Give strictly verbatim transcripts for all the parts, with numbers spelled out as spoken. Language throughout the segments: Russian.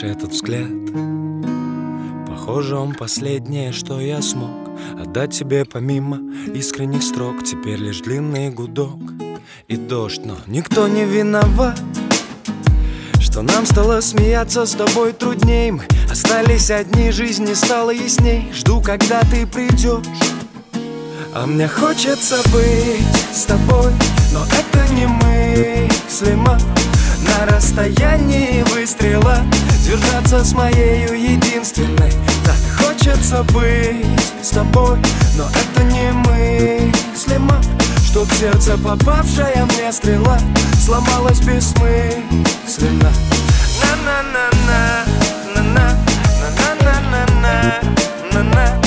Видишь этот взгляд? Похоже, он последнее, что я смог отдать тебе помимо искренних строк. Теперь лишь длинный гудок и дождь, но никто не виноват, что нам стало смеяться с тобой трудней. Мы остались одни, жизнь не стала ясней. Жду, когда ты придешь, а мне хочется быть с тобой, но это не мыслимо. На расстоянии выстрела держаться с моею единственной. Так хочется быть с тобой, но это не мыслимо. Чтоб сердце, попавшая мне стрела, сломалась бессмысленно. На-на-на-на, на-на, на-на-на-на, на-на.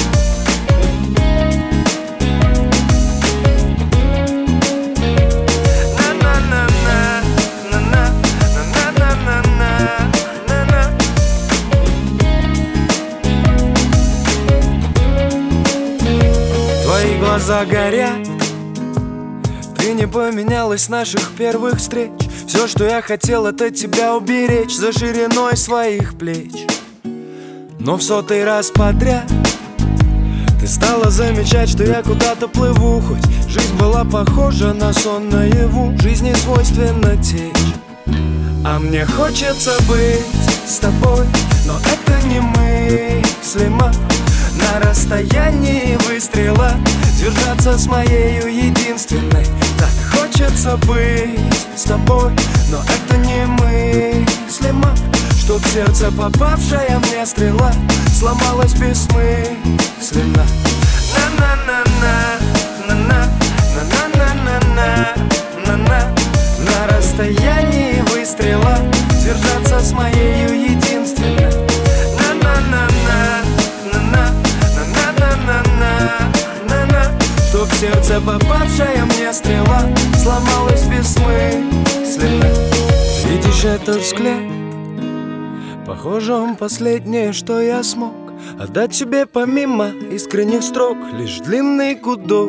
Твои глаза горят, ты не поменялась с наших первых встреч. Все, что я хотел, это тебя уберечь за шириной своих плеч. Но в сотый раз подряд ты стала замечать, что я куда-то плыву. Хоть жизнь была похожа на сон наяву, жизни свойственно течь. А мне хочется быть с тобой, но это не мыслимо. На расстоянии выстрела держаться с моею единственной. Так хочется быть с тобой, но это не мыслимо. Чтоб сердце, попавшая мне стрела, сломалась бессмысленно. На-на-на-на, на-на, на-на-на-на, на-на. На расстоянии выстрела держаться с моею единственной. На-на-на-на, на-на, на-на-на-на, на-на. Чтоб сердце, попавшая мне стрела, сломалась бессмысленно. Видишь этот взгляд? Похоже, он последнее, что я смог отдать тебе помимо искренних строк. Лишь длинный гудок.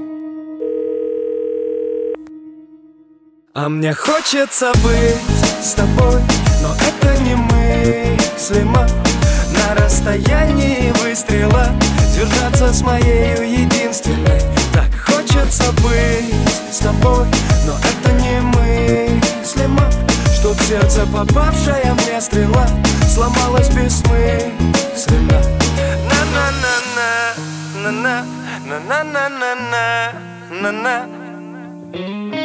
А мне хочется быть с тобой, но это не мыслимо. На расстоянии выстрела держаться с моею единственной. Так хочется быть с тобой, но это не мыслимо. Чтоб сердце, попавшая мне стрела, сломалась бессмысленно. На-на-на-на, на-на, на-на-на-на, на-на.